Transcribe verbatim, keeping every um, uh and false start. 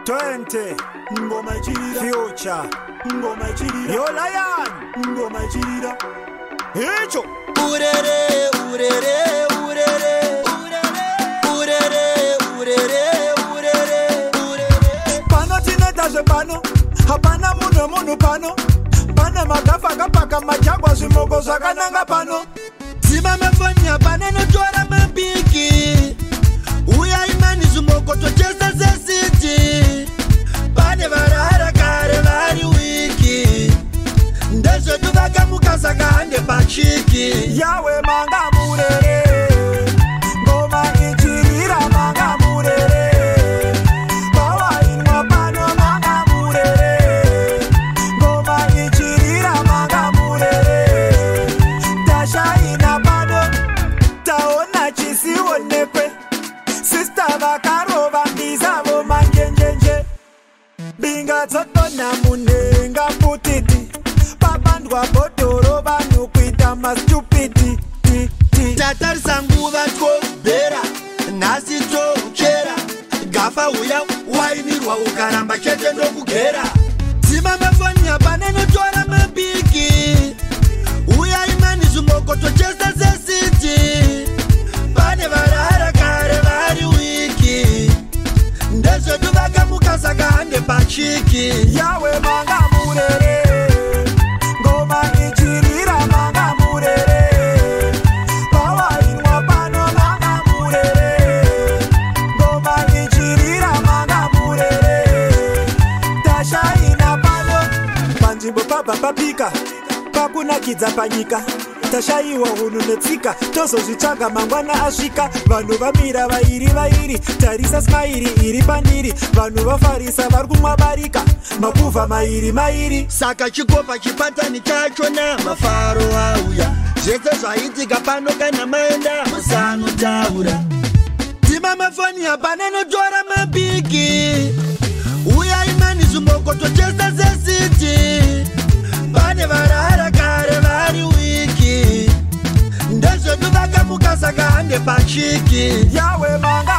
twenty ngoma ichirira future ngoma ichirira yo lion ngoma ichirira hicho urere urere urere urere urere urere urere pano tineta zvepano hapana munhu munhu pano pane magafa akapaka majagwa zvimoko zvakananga pano dzima mafoni hapana notora mabiki uya imani zvimoko tochesa sesiti pane varara kare vari wiki ndezvedu vakamuka kahande pachiki yawe manga murere ngoma ichirira manga murere pawainwa pano manga murere ngoma ichirira manga murere tashaina pano taona chisionekwe sista vakarova mbizavo manjenjenje binga dzotona munhenga putiti babandwa bhodhoro vanhu kuita mastupidi tatarisa nguva tobhera nhasi touchera gafa uya wainirwa ukaramba chete ndokugera dzima mafoni hapana notora mabiki uya imani zvimoko tochesa sesiti pane varara kare vari wiki ndezvedu vakamuka kahande pachiki yawe manga murere ngoma ichirira manga murere pawainwa pano manga murere ngoma ichirira manga murere tashaina pano panzvimbo pabva papika pakunakidza panyika tashayiwa hunhu netsika tozozvitsvaga mangwana asvika vanhu vamira vairi vairi tarisa smairi iri pandiri vanhu vafarisa vari kumwa barika makuvha mairi mairi saka chikopa chipatani chachona mafaro auya zvese zvaitika pano kana maenda musanotaura dzima mafoni hapana notora mabiki uya imani zvimoko tochesa sesiti pane varara kare vari wiki ndezvedu vakamuka kahande pachiki yawe manga